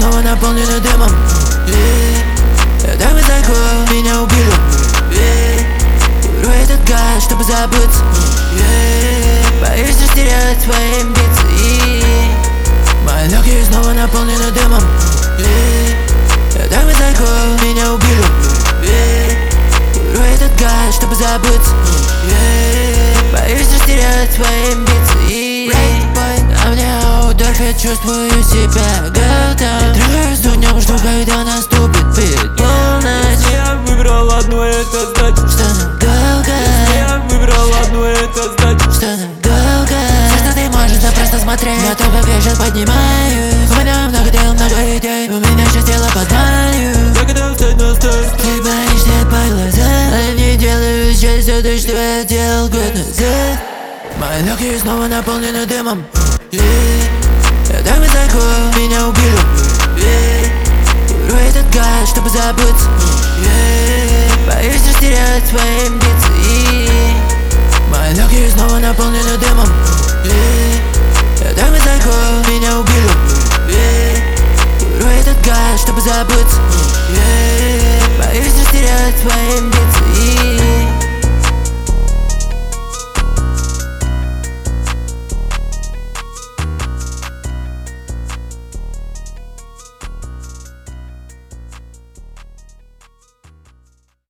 снова наполнены дымом. Я так высоко, меня убили. Курю этот газ, чтобы забыться. Боюсь растерять свои амбиции. Мои легкие снова наполнены дымом. Я так высоко, меня убили. Курю этот газ, чтобы забыться. Боюсь растерять свои амбиции. А мне аутдорфе, чувствую себя готов. Трогаюсь днем, жду, когда наступит полночь. Я выбрал одно, это значит, что надолго. Я выбрал одно, это значит, что надолго. Все, что ты можешь, да просто смотреть. На то, как я сейчас поднимаюсь. У меня много дел, много идей. У меня сейчас тело под манью. я готов встать на старт. Ты боишься по глазам. А не делаю сейчас все то, что я делал год назад. Мои легкие снова наполнены дымом. Я так высоко, меня убили. Курю этот газ, чтобы забыться. Боюсь растерять свои амбиции. Мои легкие снова наполнены дымом.